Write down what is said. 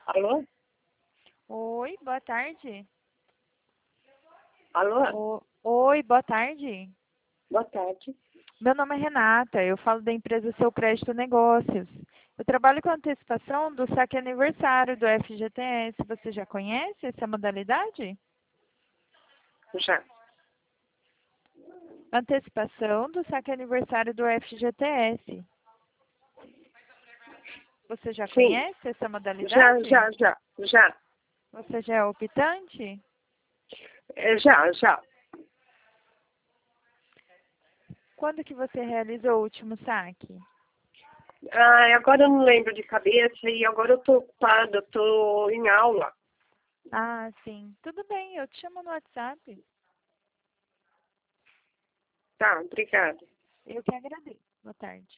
Alô? Oi, boa tarde. Alô? Oi, boa tarde. Boa tarde. Meu nome é Renata, eu falo da empresa Seu Crédito Negócios. Eu trabalho com antecipação do saque aniversário do FGTS. Você já conhece essa modalidade? Já. Antecipação do saque aniversário do FGTS. Você já Sim. conhece essa Já, modalidade? já, já. Já. Você já é optante? Já. Quando que você realizou o último saque? Agora eu não lembro de cabeça e agora eu tô ocupada, eu tô em aula. Ah, sim. Tudo bem, eu te chamo no WhatsApp. Tá, obrigada. Eu que agradeço. Boa tarde.